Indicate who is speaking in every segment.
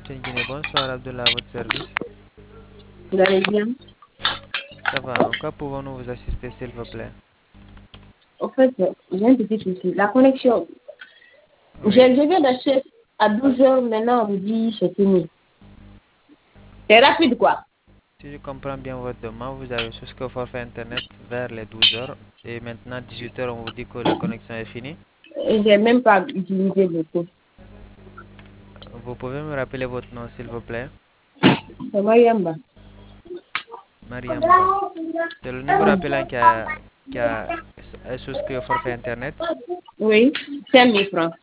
Speaker 1: Antenne Guinée, bonsoir Abdullah, à votre service.
Speaker 2: Vous allez bien?
Speaker 1: Ça va, en quoi pouvons-nous vous assister s'il vous plaît?
Speaker 2: En fait, j'ai un petit souci. La connexion,
Speaker 1: Oui,
Speaker 2: je viens d'acheter à 12 heures, maintenant on me dit c'est fini. C'est rapide quoi.
Speaker 1: si je comprends bien votre demande, vous avez souscrit au forfait internet vers les 12 heures et maintenant 18 heures, on vous dit que la connexion est finie.
Speaker 2: Et j'ai même pas utilisé beaucoup.
Speaker 1: Vous pouvez me rappeler votre nom s'il vous plaît?
Speaker 2: C'est Mayamba.
Speaker 1: Mariamba. C'est le numéro appelant qui a souscrit au forfait internet.
Speaker 2: Oui, 5 000 francs.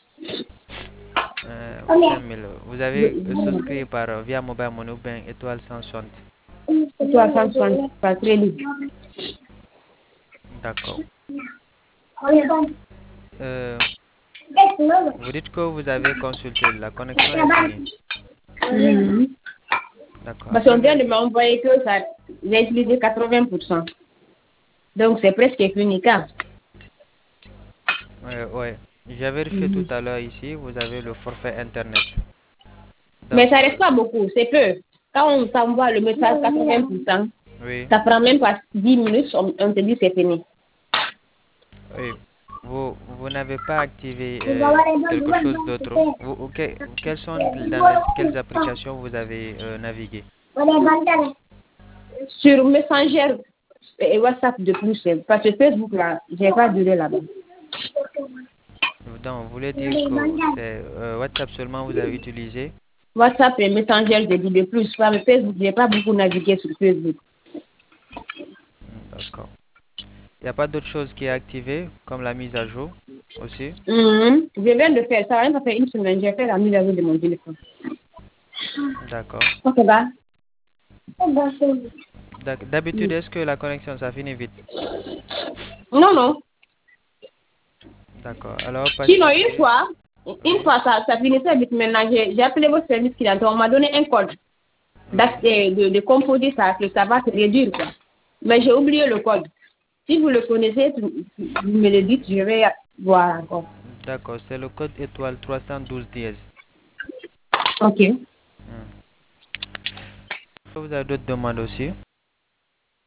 Speaker 1: 5000. Vous avez souscrit par via mobile money ou bien étoile 160.
Speaker 2: 360 par crédit.
Speaker 1: D'accord. Euh, vous dites que vous avez consulté, la connexion est finie.
Speaker 2: Mhm.
Speaker 1: D'accord.
Speaker 2: Parce qu'on vient de m'envoyer que ça, j'ai utilisé 80%. Donc c'est presque fini quand.
Speaker 1: Ouais. J'ai vérifié tout
Speaker 2: Mhm.
Speaker 1: à l'heure ici, vous avez le forfait internet.
Speaker 2: Mais
Speaker 1: Donc,
Speaker 2: ça reste pas beaucoup, c'est peu. Quand on t'envoie le message 80%,
Speaker 1: oui,
Speaker 2: ça prend même pas 10 minutes, on te dit c'est fini.
Speaker 1: oui. Vous n'avez pas activé quelque chose d'autre. Quelles sont quelles applications vous avez navigué?
Speaker 2: Sur Messenger et WhatsApp de plus, parce que Facebook là, j'ai pas duré là-bas.
Speaker 1: Donc, vous voulez dire que c'est WhatsApp seulement vous avez utilisé?
Speaker 2: WhatsApp et Messenger, j'ai dit de plus. Mais Facebook, j'ai pas beaucoup navigué sur Facebook.
Speaker 1: D'accord. Il n'y a pas d'autre chose qui est activée, comme la mise à jour aussi?
Speaker 2: Je viens de faire ça, ça fait une semaine, j'ai fait la mise à jour de mon téléphone.
Speaker 1: D'accord.
Speaker 2: Ok, bah.
Speaker 1: D'habitude, est-ce que la connexion, ça finit vite?
Speaker 2: Non, non.
Speaker 1: D'accord. Alors,
Speaker 2: Sinon,
Speaker 1: patientez.
Speaker 2: une
Speaker 1: Oui.
Speaker 2: fois ça finissait vite. Maintenant, j'ai appelé votre service client. On m'a donné un code
Speaker 1: Oui.
Speaker 2: de composer ça, que ça va se réduire, quoi. Mais j'ai oublié le code. Si vous le connaissez, vous me le dites, je vais voir encore.
Speaker 1: D'accord. C'est le code étoile 312 dièse.
Speaker 2: Ok.
Speaker 1: Vous avez d'autres demandes aussi?